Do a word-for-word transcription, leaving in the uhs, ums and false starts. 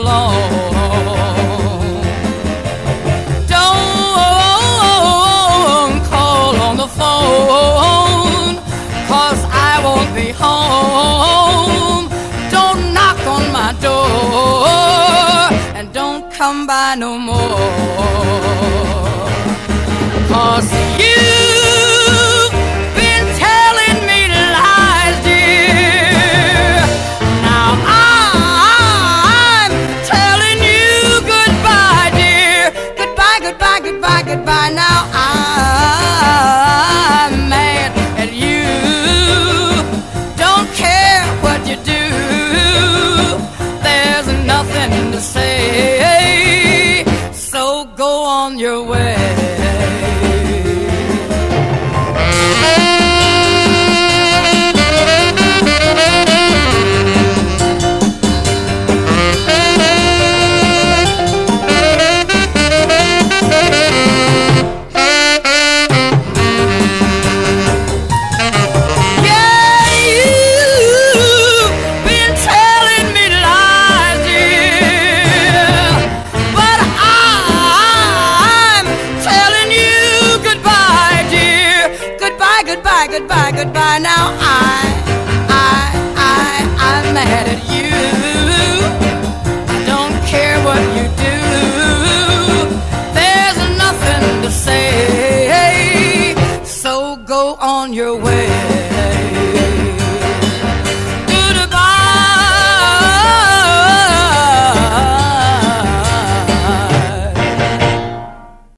alone. Don't call on the phone, 'cause I won't be home. Don't knock on my door, and don't come by no more, 'cause you